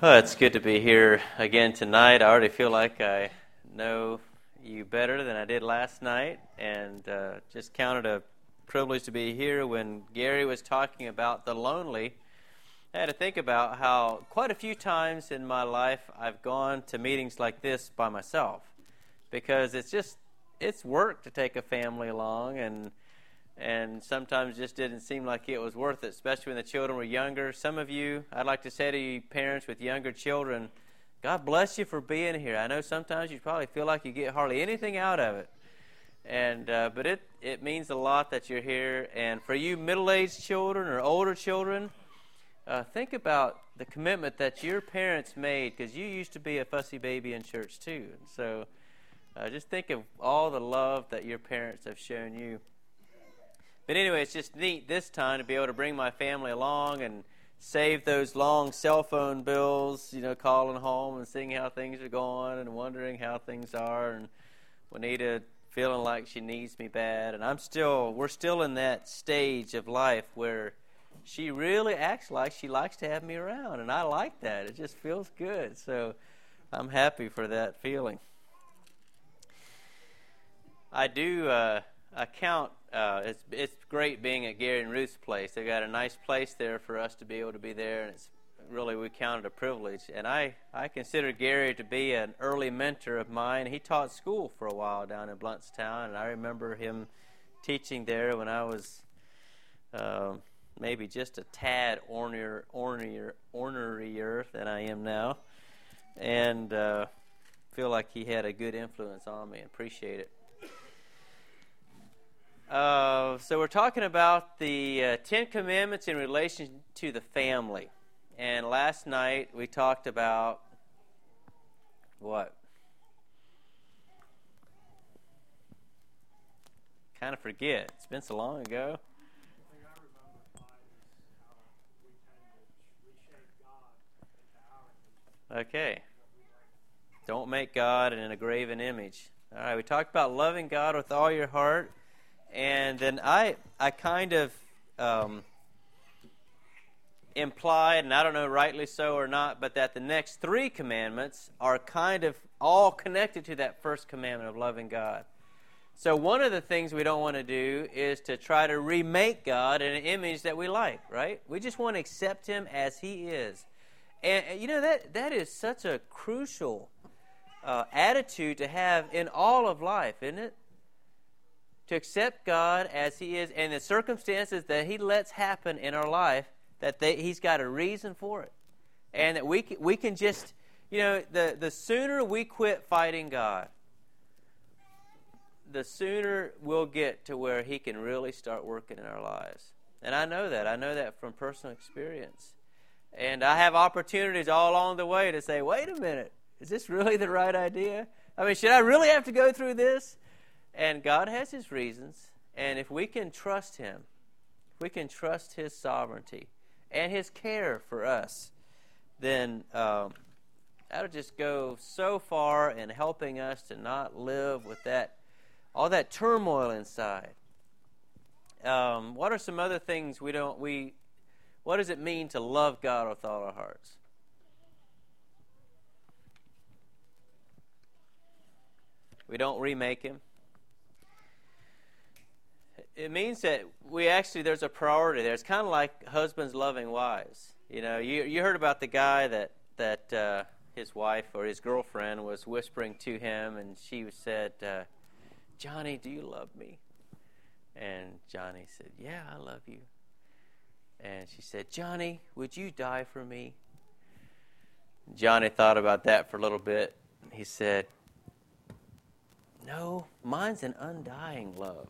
Well, it's good to be here again tonight. I already feel like I know you better than I did last night, and just counted a privilege to be here. When Gary was talking about the lonely, I had to think about how quite a few times in my life I've gone to meetings like this by myself, because it's work to take a family along, and sometimes just didn't seem like it was worth it, especially when the children were younger. Some of you, I'd like to say to you parents with younger children, God bless you for being here. I know sometimes you probably feel like you get hardly anything out of it, but it means a lot that you're here. And for you middle-aged children or older children, think about the commitment that your parents made, because you used to be a fussy baby in church too. And so just think of all the love that your parents have shown you. But anyway, it's just neat this time to be able to bring my family along and save those long cell phone bills, calling home and seeing how things are going and wondering how things are, and Juanita feeling like she needs me bad. And we're still in that stage of life where she really acts like she likes to have me around, and I like that. It just feels good. So I'm happy for that feeling. I count it's great being at Gary and Ruth's place. They've got a nice place there for us to be able to be there, and it's really, we count it a privilege. And I consider Gary to be an early mentor of mine. He taught school for a while down in Blountstown, and I remember him teaching there when I was maybe just a tad ornerier than I am now, and feel like he had a good influence on me and appreciate it. So we're talking about the Ten Commandments in relation to the family. And last night we talked about what? Kind of forget. It's been so long ago. Okay. Don't make God in a graven image. All right, we talked about loving God with all your heart. And then I kind of implied, and I don't know rightly so or not, but that the next three commandments are kind of all connected to that first commandment of loving God. So one of the things we don't want to do is to try to remake God in an image that we like, right? We just want to accept Him as He is. And that is such a crucial attitude to have in all of life, isn't it? To accept God as He is, and the circumstances that He lets happen in our life, that He's got a reason for it. And that we can just, the sooner we quit fighting God, the sooner we'll get to where He can really start working in our lives. And I know that. I know that from personal experience. And I have opportunities all along the way to say, wait a minute, is this really the right idea? I mean, should I really have to go through this? And God has His reasons, and if we can trust Him, if we can trust His sovereignty and His care for us, then that'll just go so far in helping us to not live with all that turmoil inside. What are some other things what does it mean to love God with all our hearts? We don't remake Him. It means that there's a priority there. It's kind of like husbands loving wives. You heard about the guy that his wife or his girlfriend was whispering to him, and she said, Johnny, do you love me? And Johnny said, yeah, I love you. And she said, Johnny, would you die for me? Johnny thought about that for a little bit. He said, no, mine's an undying love.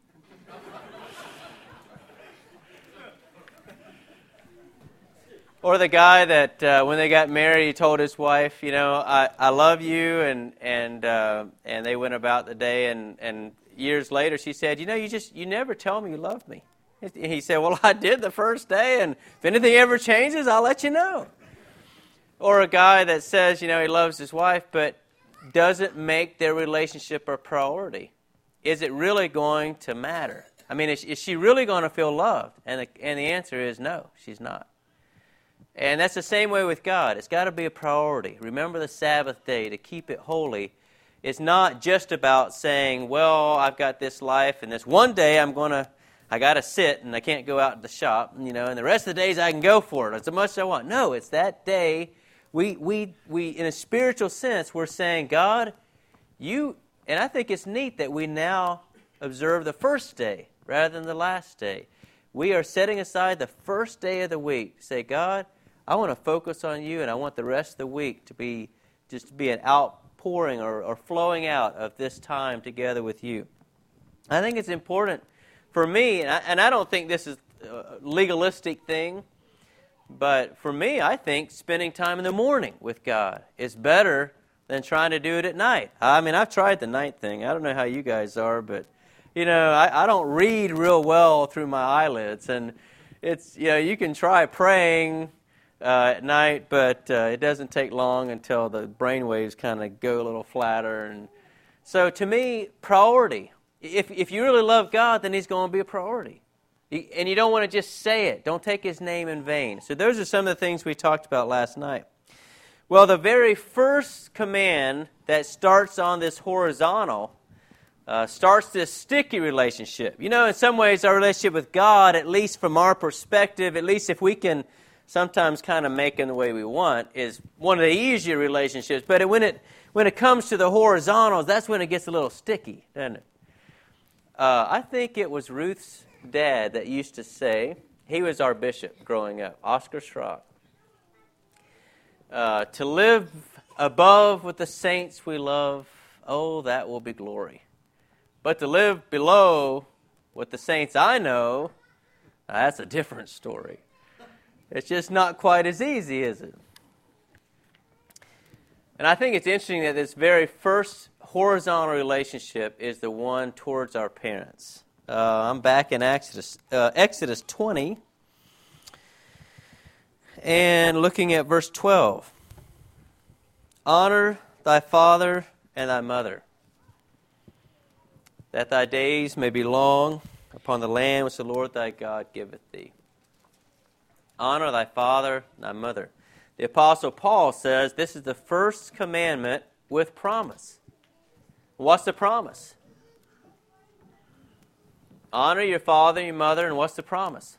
Or the guy that when they got married, he told his wife, I love you, and they went about the day, and years later she said, you never tell me you love me. He said, well, I did the first day, and if anything ever changes, I'll let you know. Or a guy that says, he loves his wife, but doesn't make their relationship a priority. Is it really going to matter? I mean, is she really going to feel loved? And the answer is no, she's not. And that's the same way with God. It's got to be a priority. Remember the Sabbath day, to keep it holy. It's not just about saying, well, I've got this life, and this one day I got to sit, and I can't go out to the shop, and the rest of the days I can go for it as much as I want. No, it's that day. We in a spiritual sense, we're saying, God, and I think it's neat that we now observe the first day rather than the last day. We are setting aside the first day of the week. Say, God, I want to focus on you, and I want the rest of the week to be an outpouring or flowing out of this time together with you. I think it's important for me, and I don't think this is a legalistic thing, but for me, I think spending time in the morning with God is better than trying to do it at night. I mean, I've tried the night thing. I don't know how you guys are, but, I don't read real well through my eyelids, and it's, you can try praying at night, but it doesn't take long until the brain waves kind of go a little flatter. And so to me, priority. If you really love God, then He's going to be a priority. And you don't want to just say it. Don't take His name in vain. So those are some of the things we talked about last night. Well, the very first command that starts on this horizontal starts this sticky relationship. In some ways, our relationship with God, at least from our perspective, at least if we can sometimes kind of make it the way we want, is one of the easier relationships. But when it comes to the horizontals, that's when it gets a little sticky, doesn't it? I think it was Ruth's dad that used to say, he was our bishop growing up, Oscar Schrock. To live above with the saints we love, oh, that will be glory. But to live below with the saints I know, that's a different story. It's just not quite as easy, is it? And I think it's interesting that this very first horizontal relationship is the one towards our parents. I'm back in Exodus 20 and looking at verse 12. Honor thy father and thy mother, that thy days may be long upon the land which the Lord thy God giveth thee. Honor thy father and thy mother. The Apostle Paul says this is the first commandment with promise. What's the promise? Honor your father and your mother, and what's the promise?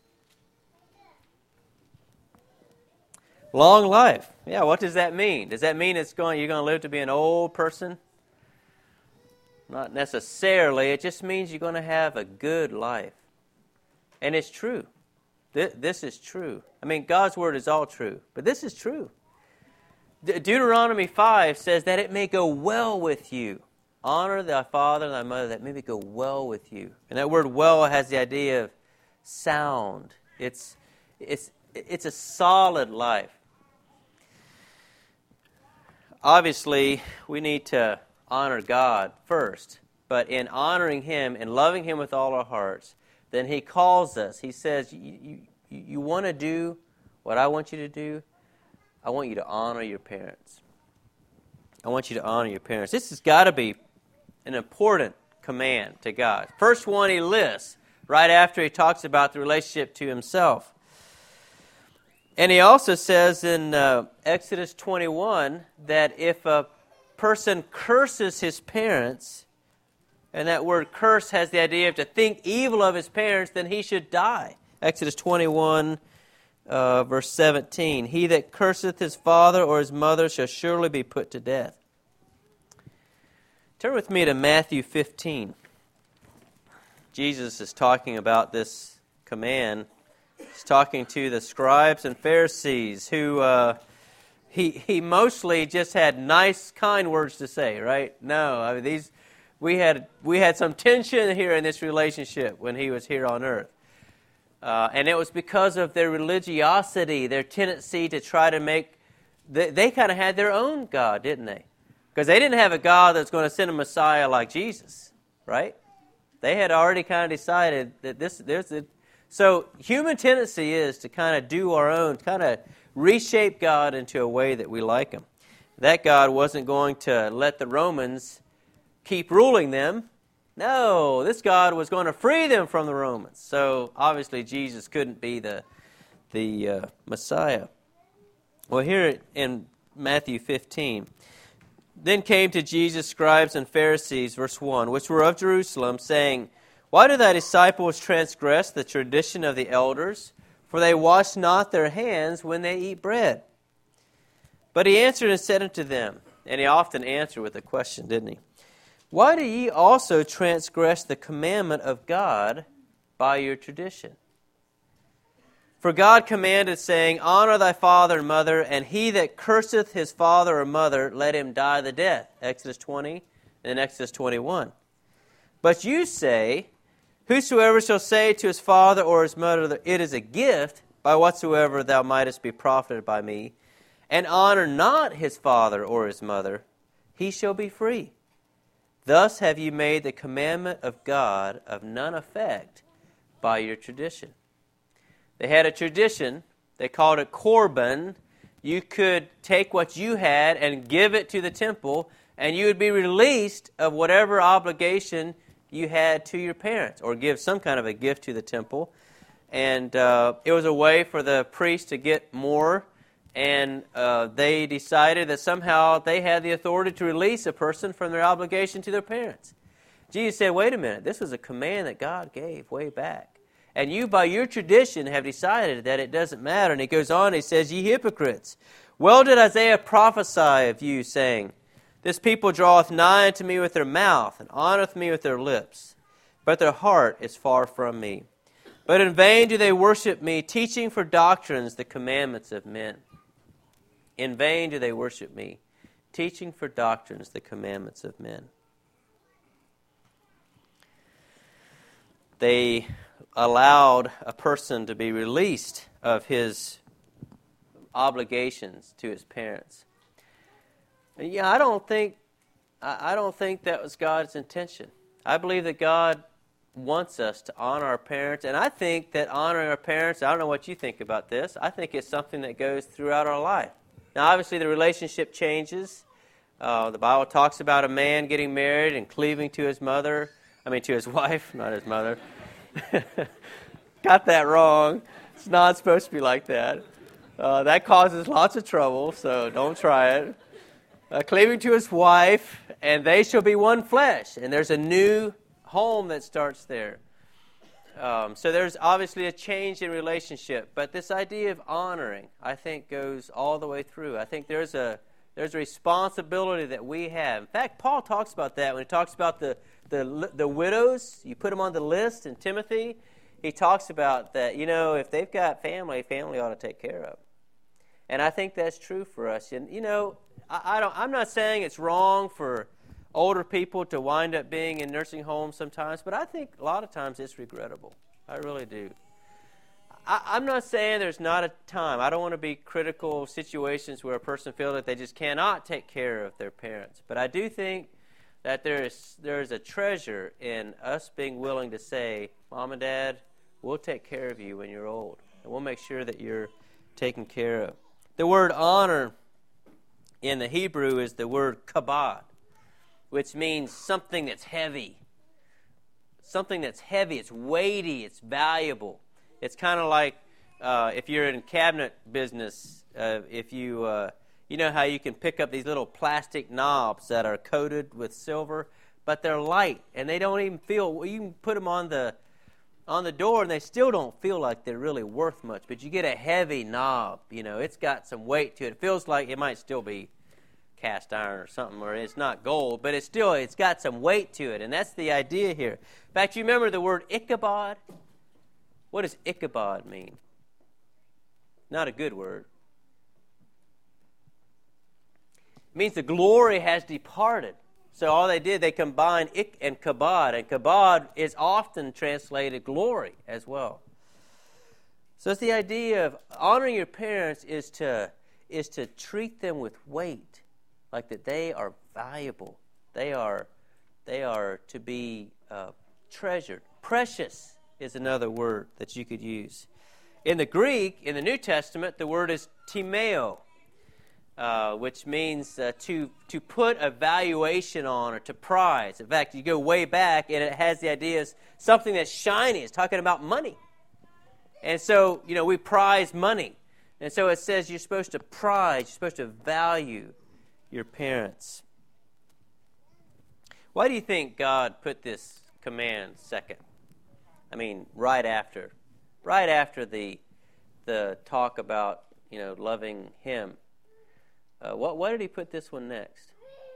Long life. Yeah, what does that mean? Does that mean you're going to live to be an old person? Not necessarily. It just means you're going to have a good life. And it's true. This is true. I mean, God's Word is all true, but this is true. Deuteronomy 5 says that it may go well with you. Honor thy father and thy mother, that it may go well with you. And that word well has the idea of sound. It's a solid life. Obviously, we need to honor God first, but in honoring Him and loving Him with all our hearts, then He calls us. He says, you want to do what I want you to do? I want you to honor your parents. I want you to honor your parents. This has got to be an important command to God. First one He lists right after He talks about the relationship to Himself. And He also says in Exodus 21 that if a person curses his parents, and that word curse has the idea of to think evil of his parents, then he should die. Exodus 21, verse 17. He that curseth his father or his mother shall surely be put to death. Turn with me to Matthew 15. Jesus is talking about this command. He's talking to the scribes and Pharisees who he mostly just had nice, kind words to say, right? No, I mean we had some tension here in this relationship when He was here on earth. And it was because of their religiosity, their tendency to try to make... They kind of had their own God, didn't they? Because they didn't have a God that's going to send a Messiah like Jesus, right? They had already kind of decided that So human tendency is to kind of do our own, kind of reshape God into a way that we like Him. That God wasn't going to let the Romans keep ruling them. No, this God was going to free them from the Romans. So obviously Jesus couldn't be the the Messiah. Well, here in Matthew 15, then came to Jesus scribes and Pharisees, verse 1, which were of Jerusalem, saying, Why do thy disciples transgress the tradition of the elders? For they wash not their hands when they eat bread. But he answered and said unto them, and he often answered with a question, didn't he? Why do ye also transgress the commandment of God by your tradition? For God commanded, saying, Honor thy father and mother, and he that curseth his father or mother, let him die the death. Exodus 20 and Exodus 21. But you say, Whosoever shall say to his father or his mother, It is a gift, by whatsoever thou mightest be profited by me, and honor not his father or his mother, he shall be free. Thus have you made the commandment of God of none effect by your tradition. They had a tradition, they called it korban. You could take what you had and give it to the temple, and you would be released of whatever obligation you had to your parents, or give some kind of a gift to the temple. And it was a way for the priest to get more, and they decided that somehow they had the authority to release a person from their obligation to their parents. Jesus said, wait a minute, this was a command that God gave way back. And you, by your tradition, have decided that it doesn't matter. And he goes on, he says, Ye hypocrites, well did Isaiah prophesy of you, saying, This people draweth nigh unto me with their mouth, and honoreth me with their lips, but their heart is far from me. But in vain do they worship me, teaching for doctrines the commandments of men. In vain do they worship me, teaching for doctrines the commandments of men. They allowed a person to be released of his obligations to his parents. Yeah, I don't think that was God's intention. I believe that God wants us to honor our parents, and I think that honoring our parents, I don't know what you think about this, I think it's something that goes throughout our life. Now, obviously, the relationship changes. The Bible talks about a man getting married and cleaving to his wife, not his mother. Got that wrong. It's not supposed to be like that. That causes lots of trouble, so don't try it. Cleaving to his wife, and they shall be one flesh. And there's a new home that starts there. So there's obviously a change in relationship. But this idea of honoring, I think, goes all the way through. I think there's a responsibility that we have. In fact, Paul talks about that when he talks about the widows. You put them on the list in Timothy. He talks about that, if they've got family ought to take care of. And I think that's true for us. And, I'm not saying it's wrong for older people to wind up being in nursing homes sometimes, but I think a lot of times it's regrettable. I really do. I'm not saying there's not a time. I don't want to be critical of situations where a person feels that they just cannot take care of their parents. But I do think that there is a treasure in us being willing to say, Mom and Dad, we'll take care of you when you're old, and we'll make sure that you're taken care of. The word honor in the Hebrew is the word kabod, which means something that's heavy. Something that's heavy, it's weighty, it's valuable. It's kind of like if you're in cabinet business, if you know how you can pick up these little plastic knobs that are coated with silver, but they're light and they don't even feel. You can put them on the door and they still don't feel like they're really worth much. But you get a heavy knob, it's got some weight to it. It feels like it might still be cast iron or something, or it's not gold, but it's got some weight to it, and that's the idea here. In fact, you remember the word Ichabod? What does Ichabod mean? Not a good word. It means the glory has departed. So all they did, they combined ik and kabod, and kabod is often translated glory as well. So it's the idea of honoring your parents is to treat them with weight, like that they are valuable. They are to be treasured. Precious is another word that you could use. In the Greek, in the New Testament, the word is timeo, which means to put a valuation on or to prize. In fact, you go way back and it has the idea of something that's shiny. It's talking about money. And so, we prize money. And so it says you're supposed to prize, you're supposed to value your parents. Why do you think God put this command second? I mean, right after the talk about, loving Him. Why did He put this one next?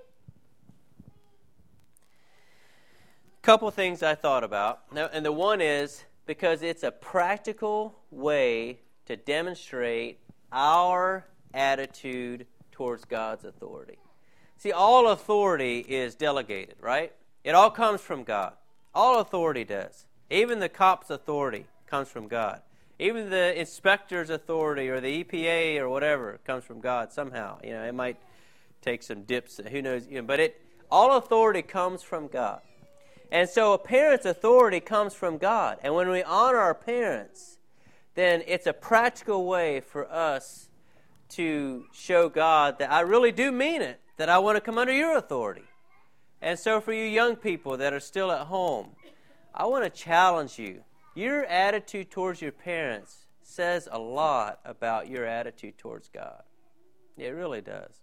Couple things I thought about. Now, and the one is because it's a practical way to demonstrate our attitude towards God's authority. See, all authority is delegated, right? It all comes from God. All authority does. Even the cop's authority comes from God. Even the inspector's authority or the EPA or whatever comes from God somehow. It might take some dips, who knows, but all authority comes from God. And so a parent's authority comes from God. And when we honor our parents, then it's a practical way for us to show God that I really do mean it, that I want to come under your authority. And so for you young people that are still at home, I want to challenge you. Your attitude towards your parents says a lot about your attitude towards God. It really does.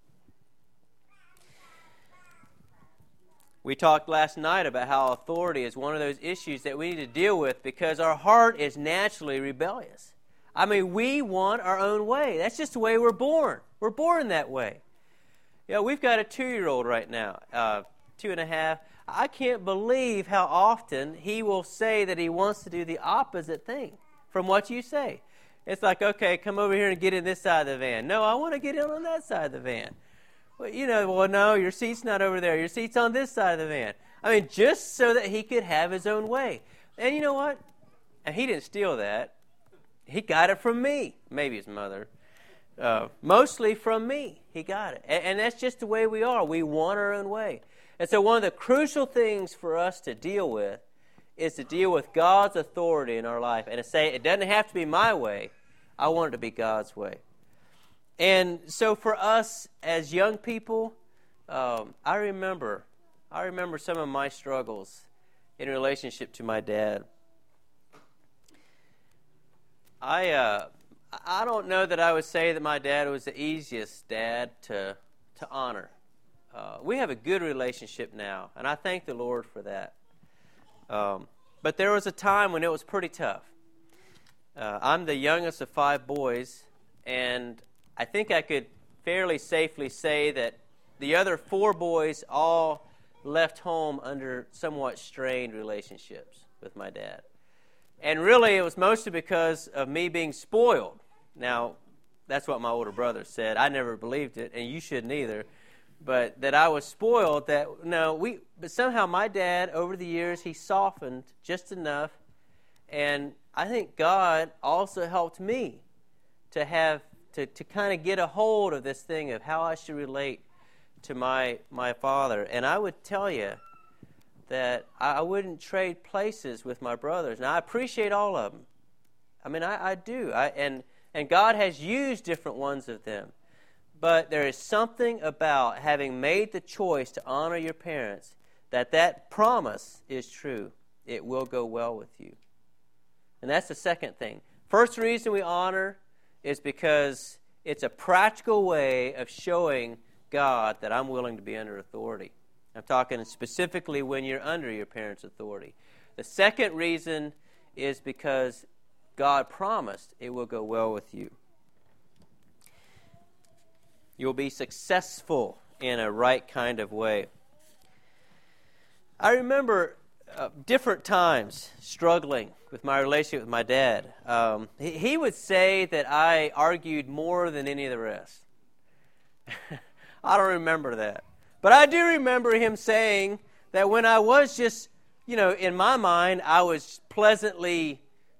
We talked last night about how authority is one of those issues that we need to deal with because our heart is naturally rebellious. I mean, we want our own way. That's just the way we're born. We're born that way. We've got a 2-year-old right now, 2.5. I can't believe how often he will say that he wants to do the opposite thing from what you say. It's like, okay, come over here and get in this side of the van. No, I want to get in on that side of the van. Well, no, your seat's not over there. Your seat's on this side of the van. I mean, just so that he could have his own way. And you know what? And he didn't steal that. He got it from me. Maybe his mother. Mostly from me. He got it. And that's just the way we are. We want our own way. And so one of the crucial things for us to deal with is to deal with God's authority in our life and to say, it doesn't have to be my way. I want it to be God's way. And so for us as young people, I remember some of my struggles in relationship to my dad. I don't know that I would say that my dad was the easiest dad to honor. We have a good relationship now, and I thank the Lord for that. But there was a time when it was pretty tough. I'm the youngest of 5 boys, and I think I could fairly safely say that the other 4 boys all left home under somewhat strained relationships with my dad. And really, it was mostly because of me being spoiled. Now, that's what my older brother said. I never believed it, and you shouldn't either. But that I was spoiled, but somehow my dad, over the years, he softened just enough. And I think God also helped me to kind of get a hold of this thing of how I should relate to my father. And I would tell you that I wouldn't trade places with my brothers. Now, I appreciate all of them. I mean, I do. And God has used different ones of them. But there is something about having made the choice to honor your parents that promise is true. It will go well with you. And that's the second thing. First reason we honor is because it's a practical way of showing God that I'm willing to be under authority. I'm talking specifically when you're under your parents' authority. The second reason is because God promised it will go well with you. You'll be successful in a right kind of way. I remember different times struggling with my relationship with my dad. He would say that I argued more than any of the rest. I don't remember that. But I do remember him saying that when I was just, in my mind, I was pleasantly,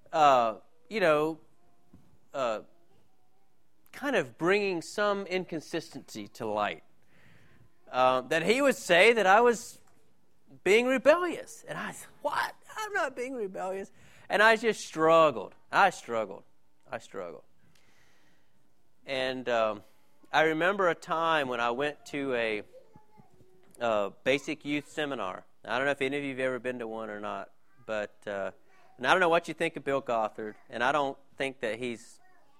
kind of bringing some inconsistency to light. That he would say that I was being rebellious. And I said, what? I'm not being rebellious. And I just struggled. I struggled. And I remember a time when I went to a basic youth seminar. I don't know if any of you have ever been to one or not, but And I don't know what you think of Bill Gothard, and I don't think that he's,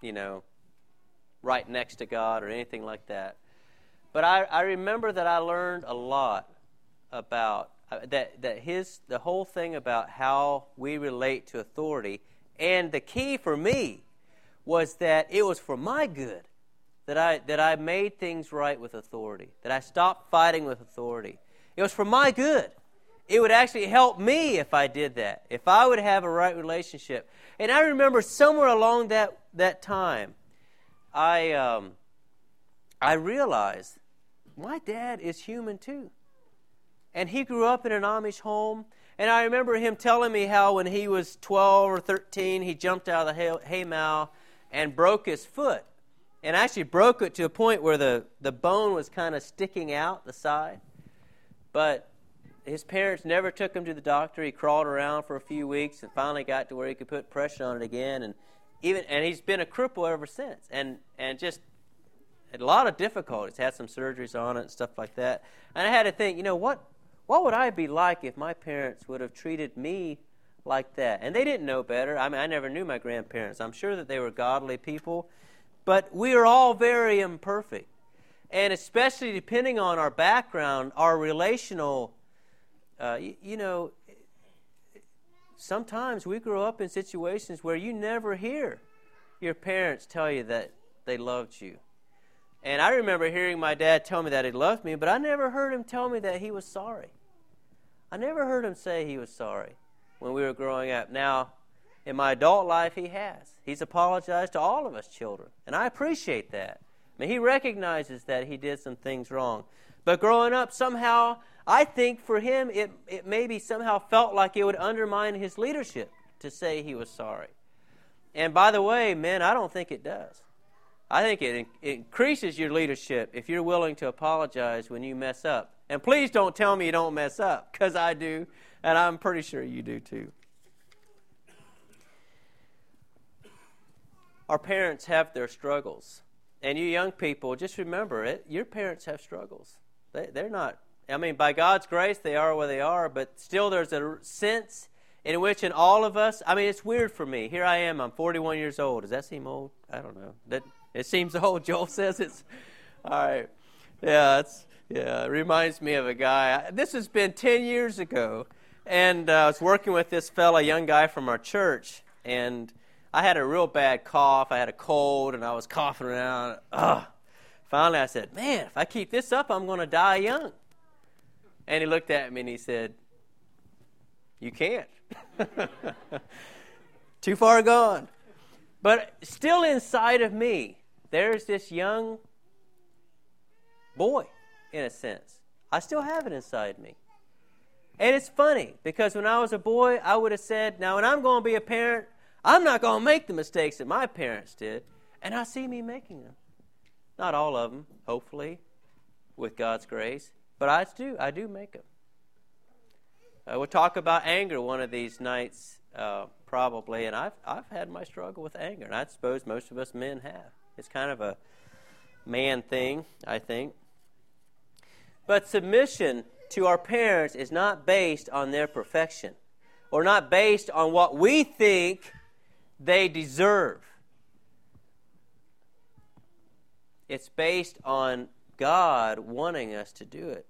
right next to God or anything like that. But I remember that I learned a lot about the whole thing about how we relate to authority. And the key for me was that it was for my good that I made things right with authority, that I stopped fighting with authority. It was for my good. It would actually help me if I did that, if I would have a right relationship. And I remember somewhere along that time, I realized my dad is human too. And he grew up in an Amish home. And I remember him telling me how when he was 12 or 13, he jumped out of the haymow and broke his foot. And actually broke it to a point where the bone was kind of sticking out the side. But his parents never took him to the doctor. He crawled around for a few weeks and finally got to where he could put pressure on it again. And he's been a cripple ever since. And just had a lot of difficulties. Had some surgeries on it and stuff like that. And I had to think, what would I be like if my parents would have treated me like that? And they didn't know better. I mean, I never knew my grandparents. I'm sure that they were godly people. But we are all very imperfect. And especially depending on our background, our relational, sometimes we grow up in situations where you never hear your parents tell you that they loved you. And I remember hearing my dad tell me that he loved me, but I never heard him tell me that he was sorry. I never heard him say he was sorry when we were growing up. Now, in my adult life, he has. He's apologized to all of us children, and I appreciate that. I mean, he recognizes that he did some things wrong. But growing up, somehow, I think for him, it maybe somehow felt like it would undermine his leadership to say he was sorry. And by the way, men, I don't think it does. I think it increases your leadership if you're willing to apologize when you mess up. And please don't tell me you don't mess up, because I do, and I'm pretty sure you do too. Our parents have their struggles. And you young people, just remember it. Your parents have struggles. They're not, by God's grace, they are where they are, but still there's a sense in which in all of us, it's weird for me. Here I am, I'm 41 years old. Does that seem old? I don't know. It seems old. Joel says it's, all right. Yeah, it reminds me of a guy. This has been 10 years ago, and I was working with this fella, a young guy from our church, and I had a real bad cough. I had a cold, and I was coughing around. Finally, I said, man, if I keep this up, I'm going to die young. And he looked at me, and he said, you can't. Too far gone. But still inside of me, there's this young boy, in a sense. I still have it inside me. And it's funny, because when I was a boy, I would have said, now when I'm going to be a parent, I'm not going to make the mistakes that my parents did. And I see me making them. Not all of them, hopefully, with God's grace. But I do make them. We'll talk about anger one of these nights, probably. And I've had my struggle with anger. And I suppose most of us men have. It's kind of a man thing, I think. But submission to our parents is not based on their perfection. Or not based on what we think they deserve. It's based on God wanting us to do it.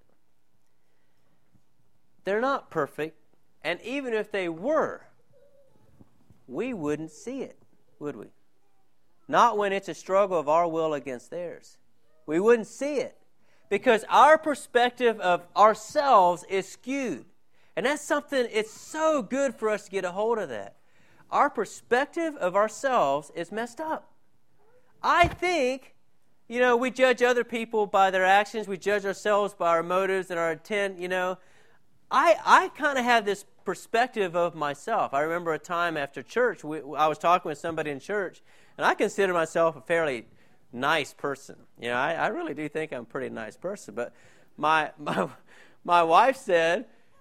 They're not perfect, and even if they were, we wouldn't see it, would we? Not when it's a struggle of our will against theirs. We wouldn't see it because our perspective of ourselves is skewed. And that's something, it's so good for us to get a hold of that. Our perspective of ourselves is messed up. I think, we judge other people by their actions. We judge ourselves by our motives and our intent, I kind of have this perspective of myself. I remember a time after church, I was talking with somebody in church, and I consider myself a fairly nice person. I really do think I'm a pretty nice person. But my wife said,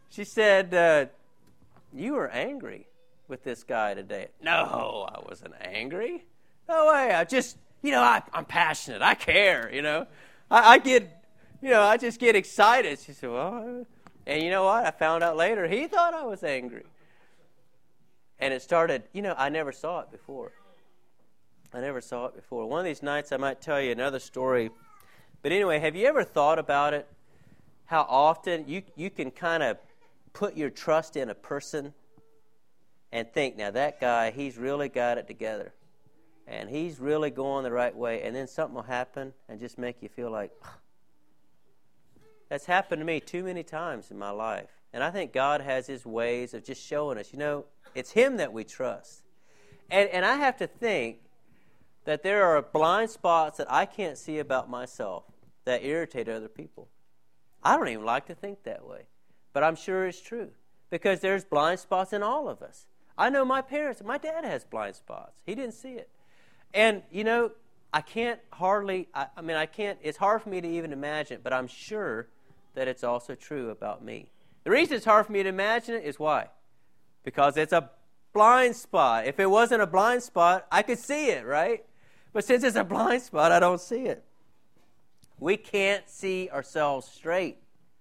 you were angry with this guy today. No, I wasn't angry. No way. I just, I'm passionate. I care, I just get excited. She said, well, and you know what? I found out later he thought I was angry. And it started, I never saw it before. One of these nights I might tell you another story. But anyway, have you ever thought about it? How often you can kind of put your trust in a person and think, now that guy, he's really got it together. And he's really going the right way. And then something will happen and just make you feel like, that's happened to me too many times in my life. And I think God has His ways of just showing us, it's Him that we trust. And I have to think that there are blind spots that I can't see about myself that irritate other people. I don't even like to think that way. But I'm sure it's true. Because there's blind spots in all of us. I know my parents, my dad has blind spots. He didn't see it. And, I can't it's hard for me to even imagine it, but I'm sure that it's also true about me. The reason it's hard for me to imagine it is why? Because it's a blind spot. If it wasn't a blind spot, I could see it, right? But since it's a blind spot, I don't see it. We can't see ourselves straight.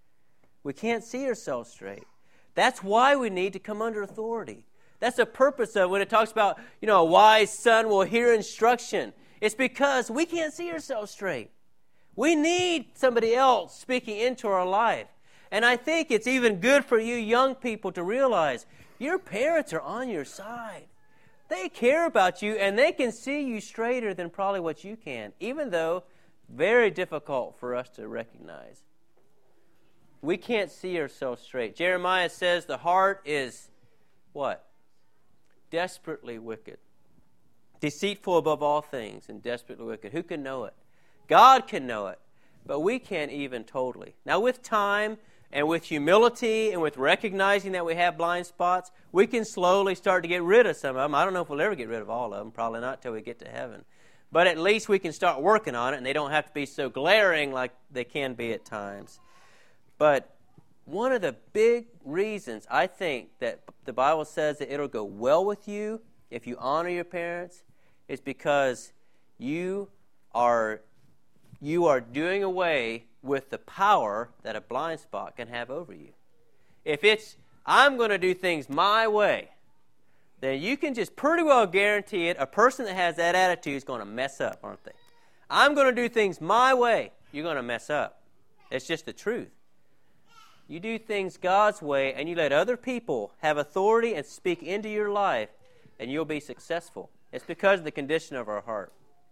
That's why we need to come under authority. That's the purpose of when it talks about, a wise son will hear instruction. It's because we can't see ourselves straight. We need somebody else speaking into our life. And I think it's even good for you young people to realize your parents are on your side. They care about you, and they can see you straighter than probably what you can, even though very difficult for us to recognize. We can't see ourselves straight. Jeremiah says the heart is what? Desperately wicked. Deceitful above all things and desperately wicked. Who can know it? God can know it, but we can't even totally. Now with time and with humility and with recognizing that we have blind spots, we can slowly start to get rid of some of them. I don't know if we'll ever get rid of all of them. Probably not till we get to heaven. But at least we can start working on it, and they don't have to be so glaring like they can be at times. But one of the big reasons I think that the Bible says that it'll go well with you if you honor your parents is because you are doing away with the power that a blind spot can have over you. If it's, I'm going to do things my way, then you can just pretty well guarantee it. A person that has that attitude is going to mess up, aren't they? I'm going to do things my way. You're going to mess up. It's just the truth. You do things God's way, and you let other people have authority and speak into your life, and you'll be successful. It's because of the condition of our heart.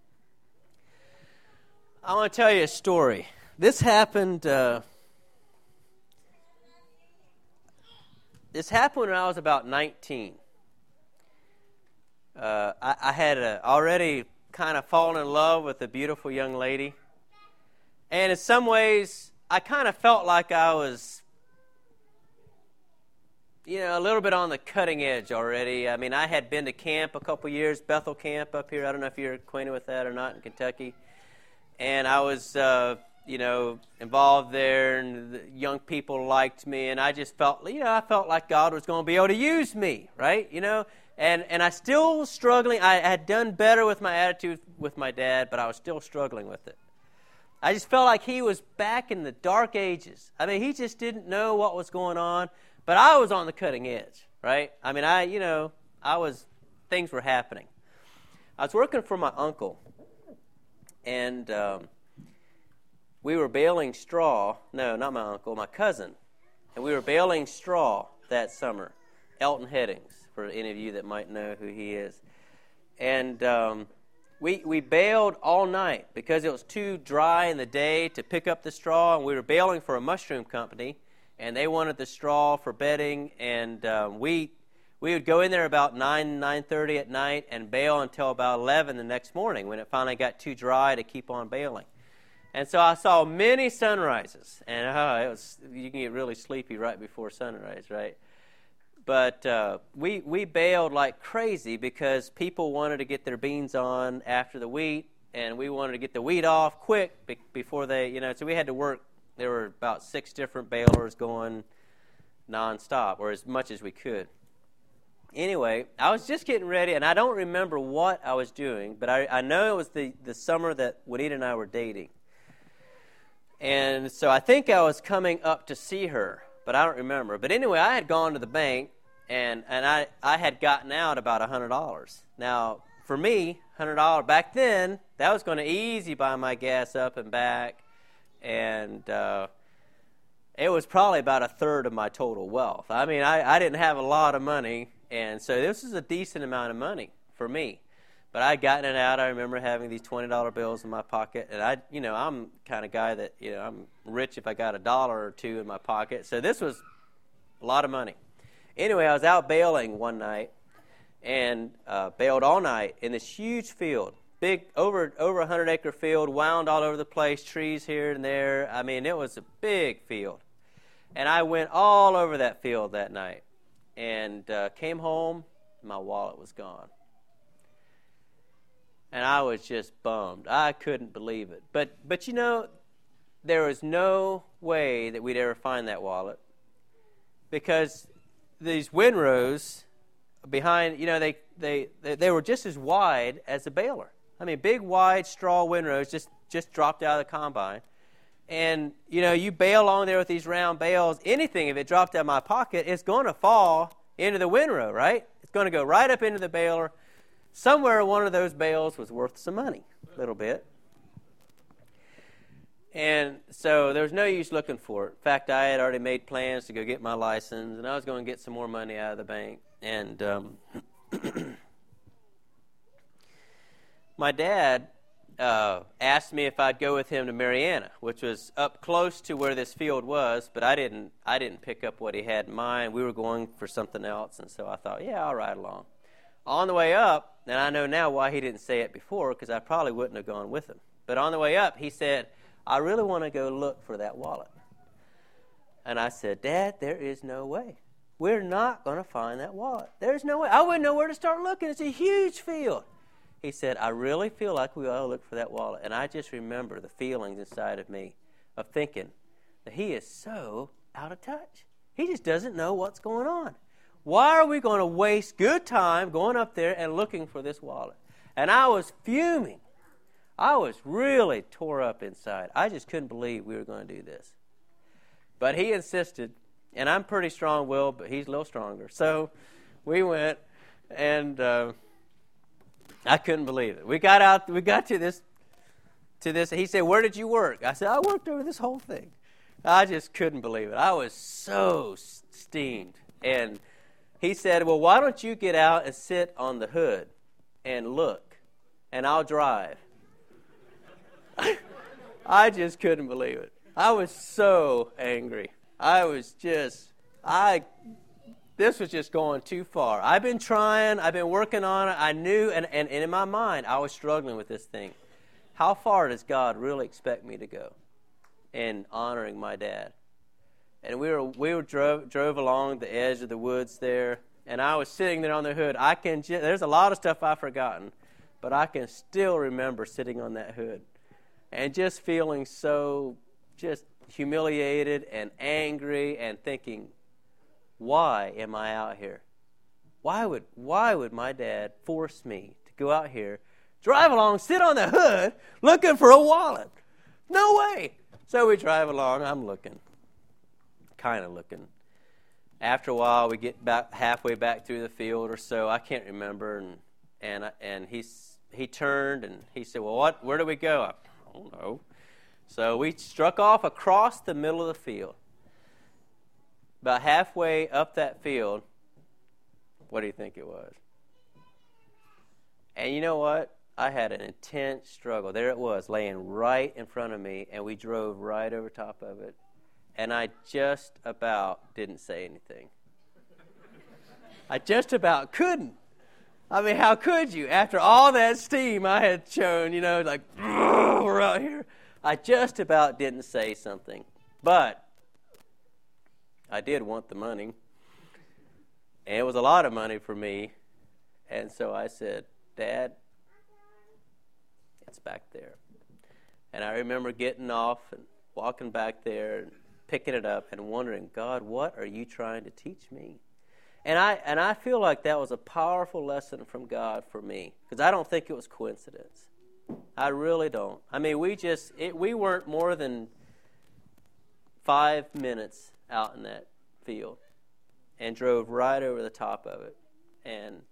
I want to tell you a story. This happened when I was about 19. I had already kind of fallen in love with a beautiful young lady. And in some ways, I kind of felt like I was, a little bit on the cutting edge already. I mean, I had been to camp a couple years, Bethel Camp up here. I don't know if you're acquainted with that or not in Kentucky. And I was, involved there, and the young people liked me. And I just felt, I felt like God was going to be able to use me, right? And I still was struggling. I had done better with my attitude with my dad, but I was still struggling with it. I just felt like he was back in the dark ages. I mean, he just didn't know what was going on, but I was on the cutting edge, right? I mean, things were happening. I was working for my uncle, and we were baling straw. No, not my uncle, my cousin. And we were baling straw that summer. Elton Headings, for any of you that might know who he is. And we baled all night because it was too dry in the day to pick up the straw. And we were baling for a mushroom company, and they wanted the straw for bedding. And we would go in there about 9:30 at night and bale until about 11 the next morning when it finally got too dry to keep on baling. And so I saw many sunrises, and you can get really sleepy right before sunrise, right? But we baled like crazy because people wanted to get their beans on after the wheat, and we wanted to get the wheat off quick before they, so we had to work. There were about 6 different balers going nonstop, or as much as we could. Anyway, I was just getting ready, and I don't remember what I was doing, but I know it was the summer that Juanita and I were dating. And so I think I was coming up to see her, but I don't remember. But anyway, I had gone to the bank, And I had gotten out about $100. Now, for me, $100 back then, that was going to easy buy my gas up and back. And it was probably about a third of my total wealth. I mean, I didn't have a lot of money, and so this was a decent amount of money for me. But I'd gotten it out. I remember having these $20 bills in my pocket, and I'm the kind of guy that, I'm rich if I got $1 or $2 in my pocket. So this was a lot of money. Anyway, I was out bailing one night, and bailed all night in this huge field. Big, over 100-acre field, wound all over the place, trees here and there. I mean, it was a big field. And I went all over that field that night and came home, my wallet was gone. And I was just bummed. I couldn't believe it. But there was no way that we'd ever find that wallet because these windrows behind, they were just as wide as the baler. I mean, big, wide straw windrows just dropped out of the combine. And, you bail along there with these round bales. Anything, if it dropped out of my pocket, it's going to fall into the windrow, right? It's going to go right up into the baler. Somewhere one of those bales was worth some money, a little bit. And so there was no use looking for it. In fact, I had already made plans to go get my license, and I was going to get some more money out of the bank. And my dad asked me if I'd go with him to Marianna, which was up close to where this field was, but I didn't pick up what he had in mind. We were going for something else, and so I thought, yeah, I'll ride along. On the way up, and I know now why he didn't say it before, because I probably wouldn't have gone with him. But on the way up, he said, I really want to go look for that wallet. And I said, Dad, there is no way. We're not going to find that wallet. There's no way. I wouldn't know where to start looking. It's a huge field. He said, I really feel like we ought to look for that wallet. And I just remember the feelings inside of me of thinking that he is so out of touch. He just doesn't know what's going on. Why are we going to waste good time going up there and looking for this wallet? And I was fuming. I was really tore up inside. I just couldn't believe we were going to do this. But he insisted, and I'm pretty strong-willed, but he's a little stronger. So we went, and I couldn't believe it. We got to this. He said, where did you work? I said, I worked over this whole thing. I just couldn't believe it. I was so steamed. And he said, well, why don't you get out and sit on the hood and look, and I'll drive. I just couldn't believe it. I was so angry. This was just going too far. I've been trying. I've been working on it. I knew, and in my mind, I was struggling with this thing. How far does God really expect me to go in honoring my dad? And we drove along the edge of the woods there, and I was sitting there on the hood. There's a lot of stuff I've forgotten, but I can still remember sitting on that hood and just feeling so just humiliated and angry and thinking, why am I out here? Why would my dad force me to go out here, drive along, sit on the hood, looking for a wallet? No way. So we drive along. I'm looking. Kind of looking. After a while, we get about halfway back through the field or so. I can't remember. And he turned and he said, well, where do we go? I don't know. So we struck off across the middle of the field. About halfway up that field, what do you think it was? And you know what? I had an intense struggle. There it was, laying right in front of me, and we drove right over top of it. And I just about didn't say anything. I just about couldn't. I mean, how could you? After all that steam I had shown, like, we're out here. I just about didn't say something. But I did want the money. And it was a lot of money for me. And so I said, Dad, it's back there. And I remember getting off and walking back there and picking it up and wondering, God, what are you trying to teach me? And I feel like that was a powerful lesson from God for me, because I don't think it was coincidence. I really don't. I mean, we weren't more than 5 minutes out in that field, and drove right over the top of it. And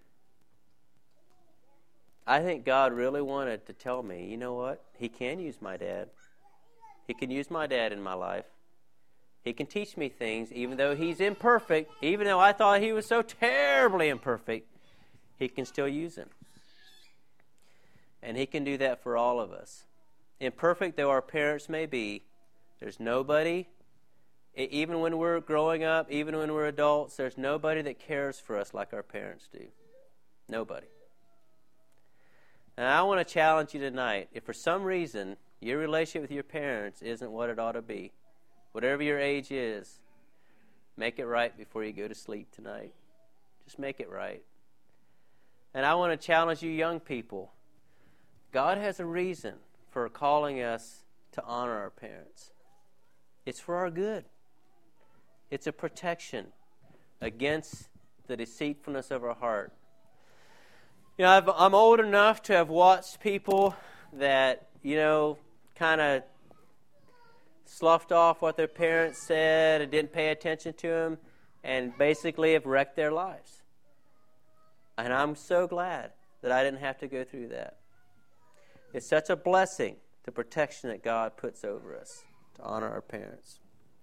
I think God really wanted to tell me, you know what? He can use my dad. He can use my dad in my life. He can teach me things, even though he's imperfect, even though I thought he was so terribly imperfect, he can still use him. And he can do that for all of us. Imperfect though our parents may be, there's nobody, even when we're growing up, even when we're adults, there's nobody that cares for us like our parents do. Nobody. And I want to challenge you tonight, if for some reason your relationship with your parents isn't what it ought to be, whatever your age is, make it right before you go to sleep tonight. Just make it right. And I want to challenge you young people. God has a reason for calling us to honor our parents. It's for our good. It's a protection against the deceitfulness of our heart. You know, I'm old enough to have watched people that, kind of sloughed off what their parents said and didn't pay attention to them and basically have wrecked their lives. And I'm so glad that I didn't have to go through that. It's such a blessing, the protection that God puts over us to honor our parents.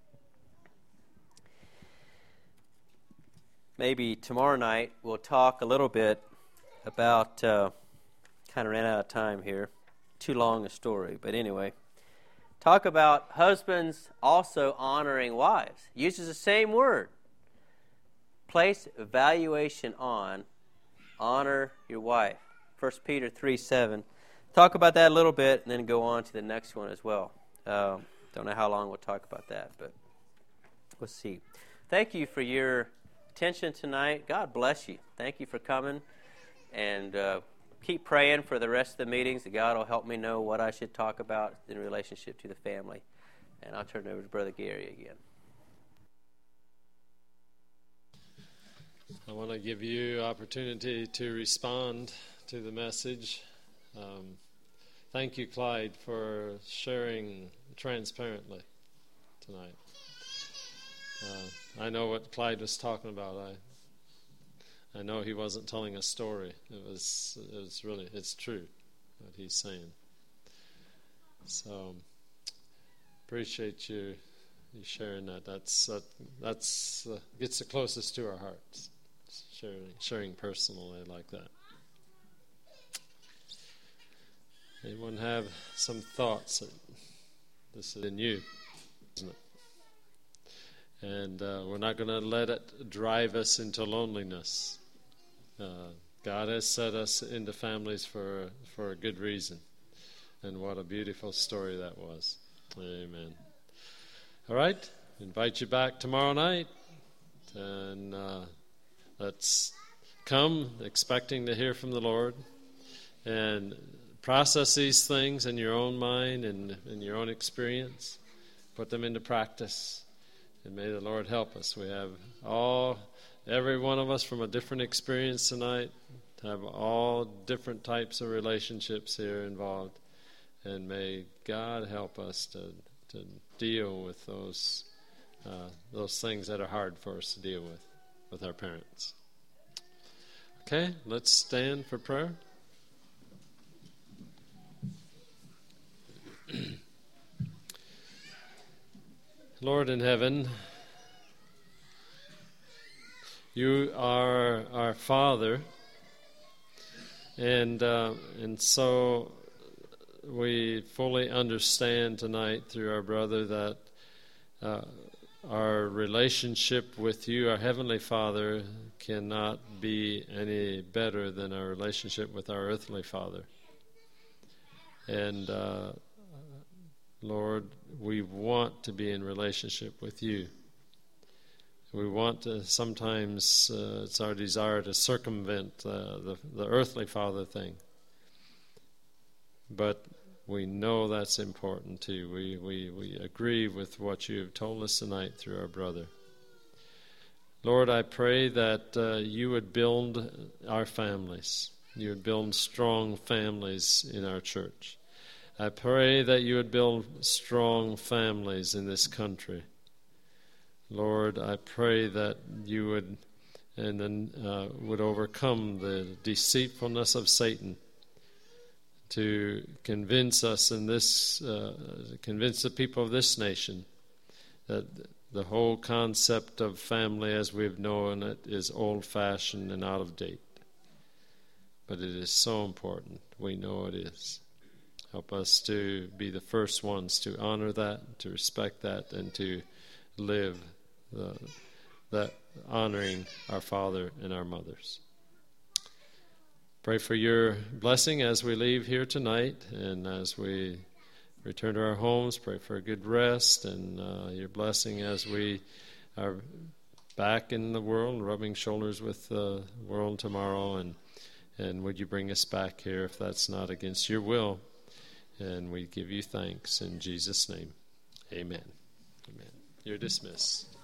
Maybe tomorrow night we'll talk a little bit about, kind of ran out of time here, too long a story, but anyway. Talk about husbands also honoring wives. Uses the same word. Place valuation on, honor your wife. 1 Peter 3:7. Talk about that a little bit and then go on to the next one as well. Don't know how long we'll talk about that, but we'll see. Thank you for your attention tonight. God bless you. Thank you for coming. And keep praying for the rest of the meetings that God will help me know what I should talk about in relationship to the family. And I'll turn it over to Brother Gary again. I want to give you opportunity to respond to the message. Thank you, Clyde, for sharing transparently tonight. I know what Clyde was talking about. I know he wasn't telling a story. It was really, it's true what he's saying. So appreciate you sharing that. That's gets the closest to our hearts. Sharing personally like that. Anyone have some thoughts? This is in you, isn't it? And we're not going to let it drive us into loneliness. God has set us into families for a good reason. And what a beautiful story that was. Amen. All right. Invite you back tomorrow night. And let's come expecting to hear from the Lord. And process these things in your own mind and in your own experience. Put them into practice. And may the Lord help us. We have every one of us from a different experience tonight, have all different types of relationships here involved. And may God help us to deal with those things that are hard for us to deal with our parents. Okay, let's stand for prayer. Lord in heaven, you are our Father, and so we fully understand tonight through our brother that our relationship with you, our Heavenly Father, cannot be any better than our relationship with our earthly Father. And Lord, we want to be in relationship with you. We want to, sometimes it's our desire to circumvent the earthly father thing. But we know that's important too. We agree with what you have told us tonight through our brother. Lord, I pray that you would build our families. You would build strong families in our church. I pray that you would build strong families in this country. Lord, I pray that you would would overcome the deceitfulness of Satan to convince us convince the people of this nation that the whole concept of family as we've known it is old-fashioned and out of date. But it is so important. We know it is. Help us to be the first ones to honor that, to respect that, and to live that honoring our father and our mothers. Pray for your blessing as we leave here tonight and as we return to our homes. Pray for a good rest and your blessing as we are back in the world, rubbing shoulders with the world tomorrow. And would you bring us back here if that's not against your will? And we give you thanks in Jesus' name. Amen. Amen. You're dismissed.